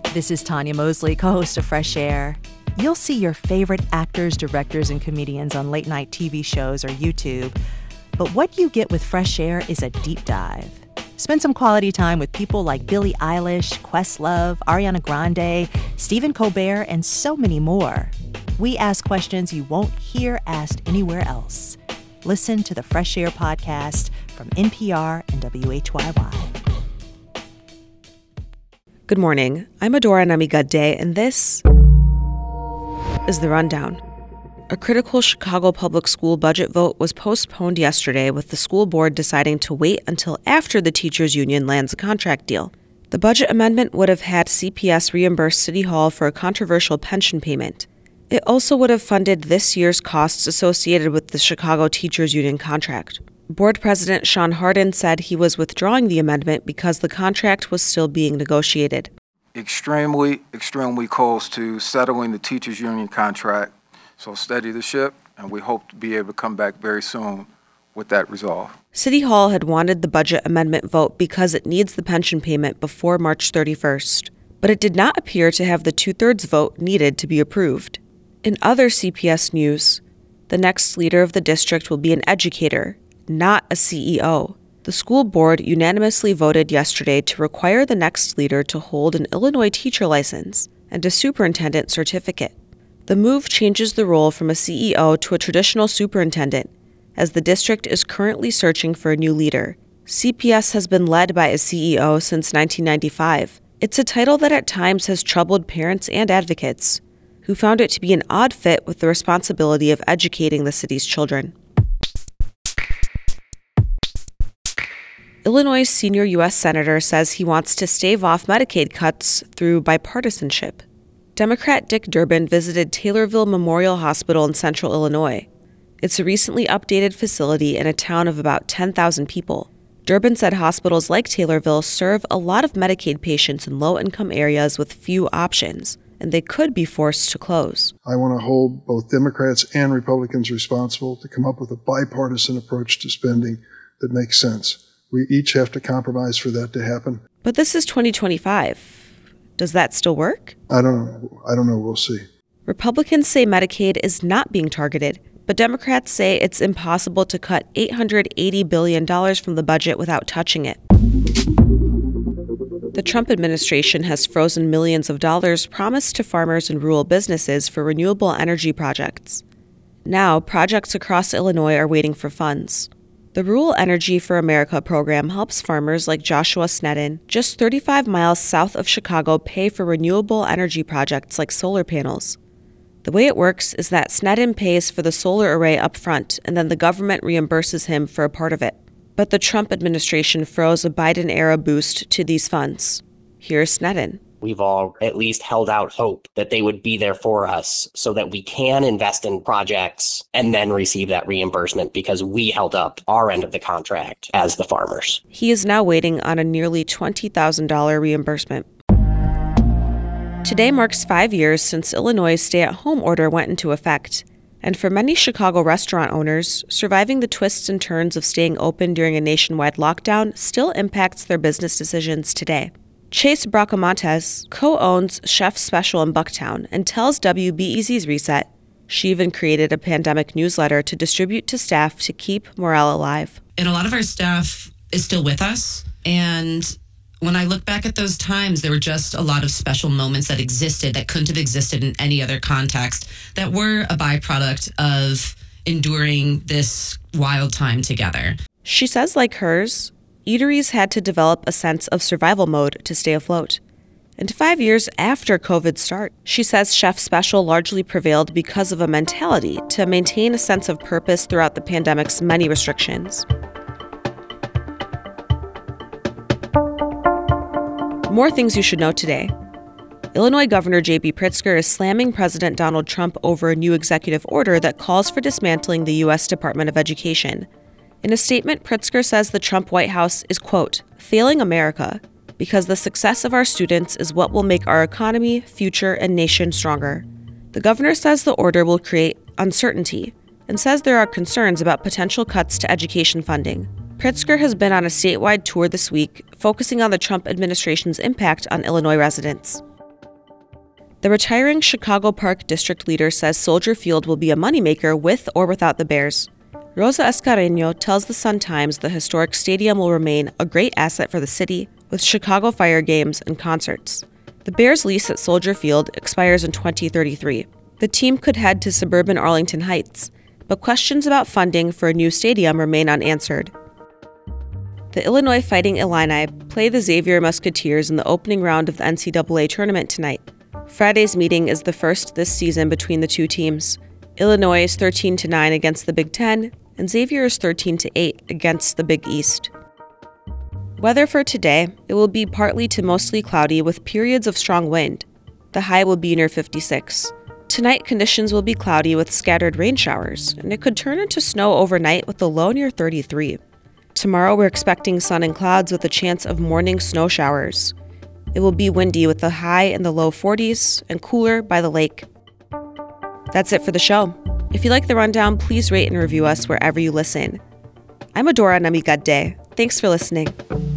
This is Tanya Mosley, co-host of Fresh Air. You'll see your favorite actors, directors, and comedians on late-night TV shows or YouTube. But what you get with Fresh Air is a deep dive. Spend some quality time with people like Billie Eilish, Questlove, Ariana Grande, Stephen Colbert, and so many more. We ask questions you won't hear asked anywhere else. Listen to the Fresh Air podcast from NPR and WHYY. Good morning. I'm Adora Namigadde, and this is The Rundown. A critical Chicago public school budget vote was postponed yesterday, with the school board deciding to wait until after the teachers' union lands a contract deal. The budget amendment would have had CPS reimburse City Hall for a controversial pension payment. It also would have funded this year's costs associated with the Chicago teachers' union contract. Board President Sean Hardin said he was withdrawing the amendment because the contract was still being negotiated. Extremely close to settling the teachers' union contract. So steady the ship, and we hope to be able to come back very soon with that resolve. City Hall had wanted the budget amendment vote because it needs the pension payment before March 31st, but it did not appear to have the two-thirds vote needed to be approved. In other CPS news, the next leader of the district will be an educator, not a CEO. The school board unanimously voted yesterday to require the next leader to hold an Illinois teacher license and a superintendent certificate. The move changes the role from a CEO to a traditional superintendent, as the district is currently searching for a new leader. CPS has been led by a CEO since 1995. It's a title that at times has troubled parents and advocates, who found it to be an odd fit with the responsibility of educating the city's children. Illinois' senior U.S. Senator says he wants to stave off Medicaid cuts through bipartisanship. Democrat Dick Durbin visited Taylorville Memorial Hospital in central Illinois. It's a recently updated facility in a town of about 10,000 people. Durbin said hospitals like Taylorville serve a lot of Medicaid patients in low-income areas with few options, and they could be forced to close. I want to hold both Democrats and Republicans responsible to come up with a bipartisan approach to spending that makes sense. We each have to compromise for that to happen. But this is 2025. Does that still work? I don't know. We'll see. Republicans say Medicaid is not being targeted, but Democrats say it's impossible to cut $880 billion from the budget without touching it. The Trump administration has frozen millions of dollars promised to farmers and rural businesses for renewable energy projects. Now, projects across Illinois are waiting for funds. The Rural Energy for America program helps farmers like Joshua Snedden, just 35 miles south of Chicago, pay for renewable energy projects like solar panels. The way it works is that Snedden pays for the solar array up front, and then the government reimburses him for a part of it. But the Trump administration froze a Biden-era boost to these funds. Here's Snedden. We've all at least held out hope that they would be there for us so that we can invest in projects and then receive that reimbursement because we held up our end of the contract as the farmers. He is now waiting on a nearly $20,000 reimbursement. Today marks 5 years since Illinois' stay-at-home order went into effect. And for many Chicago restaurant owners, surviving the twists and turns of staying open during a nationwide lockdown still impacts their business decisions today. Chase Bracamontes co-owns Chef Special in Bucktown and tells WBEZ's Reset she even created a pandemic newsletter to distribute to staff to keep morale alive. And a lot of our staff is still with us. And when I look back at those times, there were just a lot of special moments that existed that couldn't have existed in any other context that were a byproduct of enduring this wild time together. She says, like hers, eateries had to develop a sense of survival mode to stay afloat. And 5 years after COVID's start, she says Chef Special largely prevailed because of a mentality to maintain a sense of purpose throughout the pandemic's many restrictions. More things you should know today. Illinois Governor J.B. Pritzker is slamming President Donald Trump over a new executive order that calls for dismantling the U.S. Department of Education. In a statement, Pritzker says the Trump White House is, quote, failing America because the success of our students is what will make our economy, future, and nation stronger. The governor says the order will create uncertainty and says there are concerns about potential cuts to education funding. Pritzker has been on a statewide tour this week, focusing on the Trump administration's impact on Illinois residents. The retiring Chicago Park district leader says Soldier Field will be a moneymaker with or without the Bears. Rosa Escareño tells the Sun-Times the historic stadium will remain a great asset for the city, with Chicago Fire games and concerts. The Bears' lease at Soldier Field expires in 2033. The team could head to suburban Arlington Heights, but questions about funding for a new stadium remain unanswered. The Illinois Fighting Illini play the Xavier Musketeers in the opening round of the NCAA tournament tonight. Friday's meeting is the first this season between the two teams. Illinois is 13-9 against the Big Ten, and Xavier is 13-8 against the Big East. Weather for today, it will be partly to mostly cloudy with periods of strong wind. The high will be near 56. Tonight, conditions will be cloudy with scattered rain showers, and it could turn into snow overnight with the low near 33. Tomorrow, we're expecting sun and clouds with a chance of morning snow showers. It will be windy with the high in the low 40s and cooler by the lake. That's it for the show. If you like the rundown, please rate and review us wherever you listen. I'm Adora Namigadde. Thanks for listening.